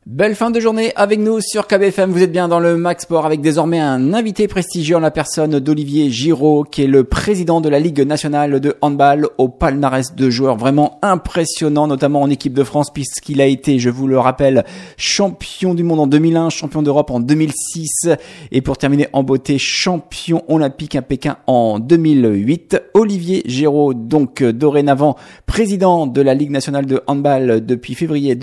Belle fin de journée avec nous sur KBFM. Vous êtes bien dans le Max Sport avec désormais un invité prestigieux en la personne d'Olivier Giraud, qui est le président de la Ligue nationale de handball, au palmarès de joueurs vraiment impressionnant, notamment en équipe de France, puisqu'il a été, je vous le rappelle, champion du monde en 2001, champion d'Europe en 2006 et pour terminer en beauté, champion olympique à Pékin en 2008. Olivier Giraud, donc dorénavant président de la Ligue nationale de handball depuis février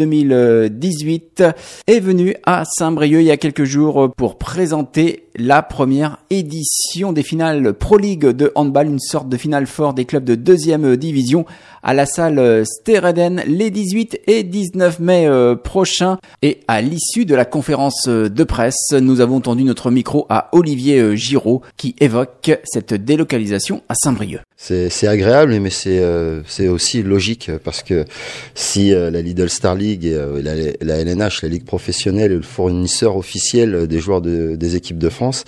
2018. Est venu à Saint-Brieuc il y a quelques jours pour présenter la première édition des finales Pro League de handball, une sorte de finale fort des clubs de deuxième division à la salle Stereden les 18 et 19 mai prochains. Et à l'issue de la conférence de presse, nous avons tendu notre micro à Olivier Giraud qui évoque cette délocalisation à Saint-Brieuc. C'est agréable, mais c'est aussi logique parce que si la Lidl Star League et la LNH, la Ligue professionnelle, est le fournisseur officiel des joueurs des équipes de France,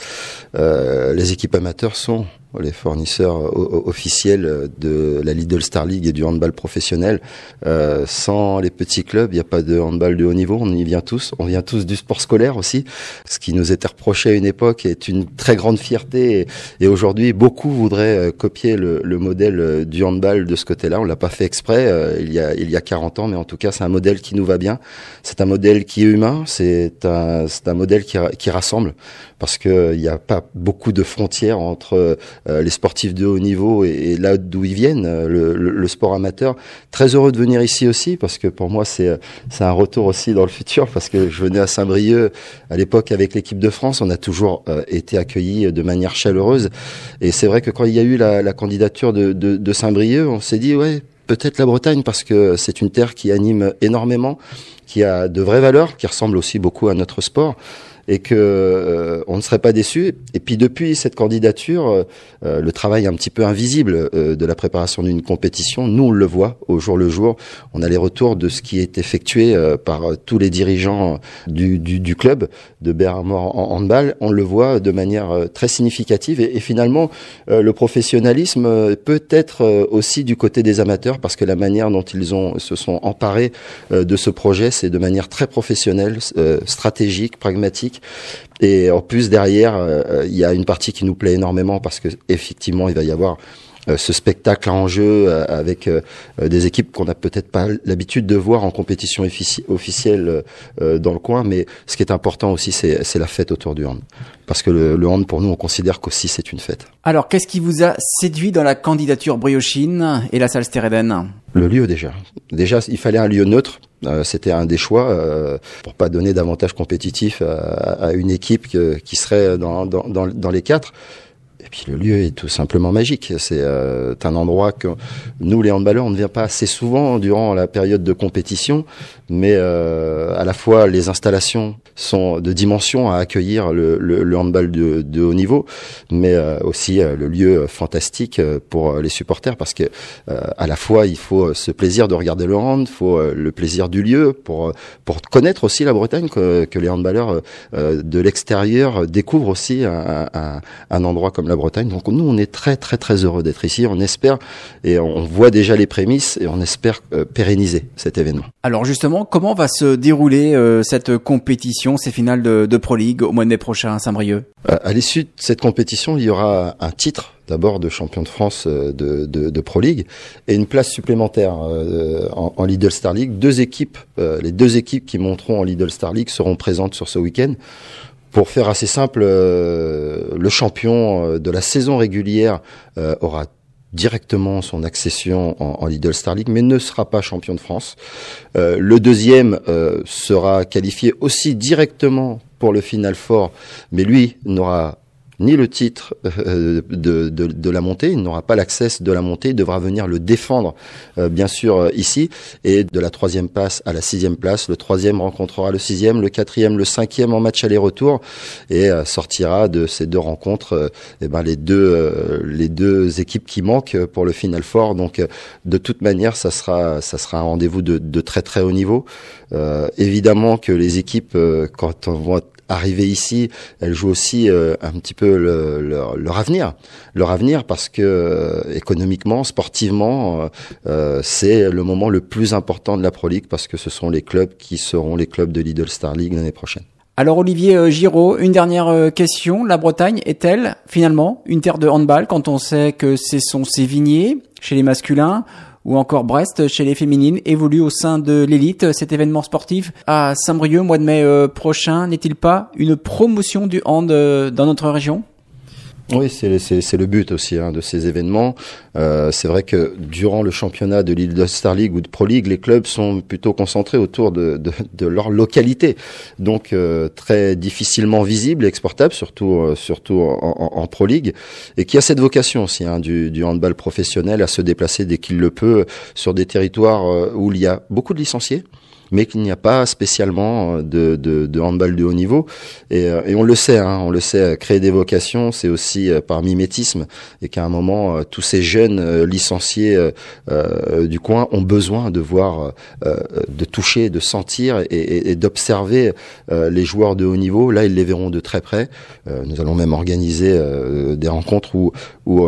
les équipes amateurs sont les fournisseurs officiels de la Lidl Star League et du handball professionnel. Sans les petits clubs, il n'y a pas de handball de haut niveau. On y vient tous. On vient tous du sport scolaire aussi. Ce qui nous était reproché à une époque est une très grande fierté. Et aujourd'hui, beaucoup voudraient copier le modèle du handball de ce côté-là. On l'a pas fait exprès il y a 40 ans, mais en tout cas, c'est un modèle qui nous va bien. C'est un modèle qui est humain. C'est un modèle qui rassemble parce que il n'y a pas beaucoup de frontières entre les sportifs de haut niveau et là d'où ils viennent, le sport amateur. Très heureux de venir ici aussi parce que pour moi c'est un retour aussi dans le futur parce que je venais à Saint-Brieuc à l'époque avec l'équipe de France. On a toujours été accueillis de manière chaleureuse et c'est vrai que quand il y a eu la candidature de Saint-Brieuc, on s'est dit ouais, peut-être la Bretagne parce que c'est une terre qui anime énormément, qui a de vraies valeurs, qui ressemble aussi beaucoup à notre sport. Et que on ne serait pas déçu. Et puis depuis cette candidature, le travail un petit peu invisible de la préparation d'une compétition, nous on le voit au jour le jour. On a les retours de ce qui est effectué par tous les dirigeants du club de Berre-à-Mort en handball. On le voit de manière très significative. Et finalement, le professionnalisme peut être aussi du côté des amateurs parce que la manière dont ils se sont emparés de ce projet, c'est de manière très professionnelle, stratégique, pragmatique. Et en plus derrière, il y a une partie qui nous plaît énormément parce que effectivement, il va y avoir ce spectacle en jeu avec des équipes qu'on n'a peut-être pas l'habitude de voir en compétition officielle dans le coin. Mais ce qui est important aussi, c'est la fête autour du hand. Parce que le hand, pour nous, on considère qu'aussi c'est une fête. Alors, qu'est-ce qui vous a séduit dans la candidature briochine et la salle Stereden ? Le lieu déjà. Déjà, il fallait un lieu neutre. C'était un des choix pour pas donner d'avantage compétitif à une équipe qui serait dans les quatre. Et puis le lieu est tout simplement magique. C'est un endroit que nous, les handballeurs, on ne vient pas assez souvent durant la période de compétition, mais à la fois les installations sont de dimension à accueillir le handball de haut niveau, mais aussi le lieu fantastique pour les supporters parce que à la fois il faut ce plaisir de regarder le hand, il faut le plaisir du lieu pour connaître aussi la Bretagne que les handballeurs de l'extérieur découvrent aussi un endroit comme la Bretagne. Donc nous on est très très très heureux d'être ici. On espère et on voit déjà les prémices et on espère pérenniser cet événement. Alors justement, comment va se dérouler cette compétition, ces finales de Pro League au mois de mai prochain à Saint-Brieuc ? À l'issue de cette compétition, il y aura un titre d'abord de champion de France de Pro League et une place supplémentaire en Lidl Star League. Les deux équipes qui monteront en Lidl Star League seront présentes sur ce week-end. Pour faire assez simple, le champion de la saison régulière aura directement son accession en Lidl Star League, mais ne sera pas champion de France. Le deuxième sera qualifié aussi directement pour le Final Four, mais lui n'aura ni le titre de la montée, il n'aura pas l'accès de la montée, il devra venir le défendre bien sûr ici, et de la 3e place à la 6e place, le 3e rencontrera le 6e, le 4e, le 5e en match aller-retour, et sortira de ces deux rencontres les deux équipes qui manquent pour le Final Four. Donc de toute manière ça sera un rendez-vous de très très haut niveau. Évidemment que les équipes quand on voit arriver ici, elle joue aussi un petit peu peu leur avenir parce que économiquement, sportivement, c'est le moment le plus important de la Pro League parce que ce sont les clubs qui seront les clubs de Lidl Star League l'année prochaine. Alors Olivier Giraud, une dernière question. La Bretagne est-elle finalement une terre de handball quand on sait que ces Sévigné chez les masculins ou encore Brest chez les féminines évoluent au sein de l'élite? Cet événement sportif à Saint-Brieuc, mois de mai prochain, n'est-il pas une promotion du hand dans notre région? Oui, c'est le but aussi de ces événements. C'est vrai que durant le championnat de Lidl Star League ou de Pro League, les clubs sont plutôt concentrés autour de leur localité, donc très difficilement visibles et exportables, surtout en Pro League, et qui a cette vocation aussi du handball professionnel à se déplacer dès qu'il le peut sur des territoires où il y a beaucoup de licenciés, mais qu'il n'y a pas spécialement de handball de haut niveau. Et on le sait, créer des vocations, c'est aussi par mimétisme, et qu'à un moment, tous ces jeunes licenciés du coin ont besoin de voir, de toucher, de sentir et d'observer les joueurs de haut niveau. Là, ils les verront de très près. Nous allons même organiser des rencontres où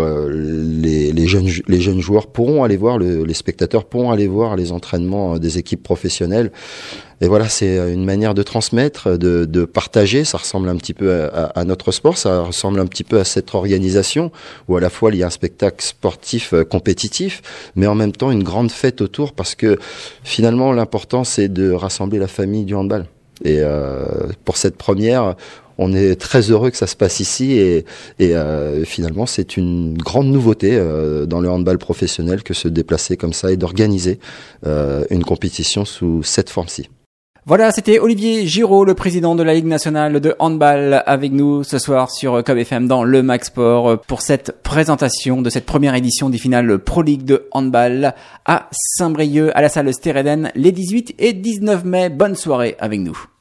les jeunes joueurs pourront aller voir, les spectateurs pourront aller voir les entraînements des équipes professionnelles. Et voilà, c'est une manière de transmettre, de partager. Ça ressemble un petit peu à notre sport, ça ressemble un petit peu à cette organisation où à la fois il y a un spectacle sportif compétitif, mais en même temps une grande fête autour, parce que finalement l'important c'est de rassembler la famille du handball. Et pour cette première, on est très heureux que ça se passe ici et finalement c'est une grande nouveauté dans le handball professionnel que se déplacer comme ça et d'organiser une compétition sous cette forme-ci. Voilà, c'était Olivier Giraud, le président de la Ligue nationale de handball, avec nous ce soir sur Cob FM dans le Max Sport pour cette présentation de cette première édition des finales Pro League de handball à Saint-Brieuc, à la salle Stéréden, les 18 et 19 mai. Bonne soirée avec nous.